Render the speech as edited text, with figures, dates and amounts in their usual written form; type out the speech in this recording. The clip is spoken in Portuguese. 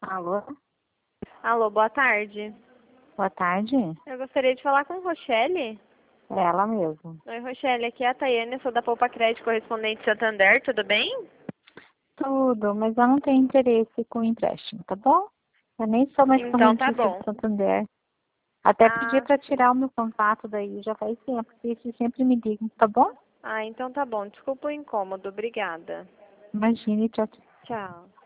Alô? Alô, boa tarde. Boa tarde. Eu gostaria de falar com Rochelle. É ela mesmo. Oi, Rochelle, aqui é a Tayane, eu sou da Poupa Crédito Correspondente Santander, tudo bem? Tudo, mas eu não tenho interesse com empréstimo, tá bom? Eu nem sou mais Então tá correntícia bom. do Santander. Até pedi Ah, para sim. tirar o meu contato daí, já faz tempo, porque eles sempre me ligam, tá bom? Ah, então tá bom. Desculpa o incômodo. Obrigada. Imagine, tchau, tchau. Tchau.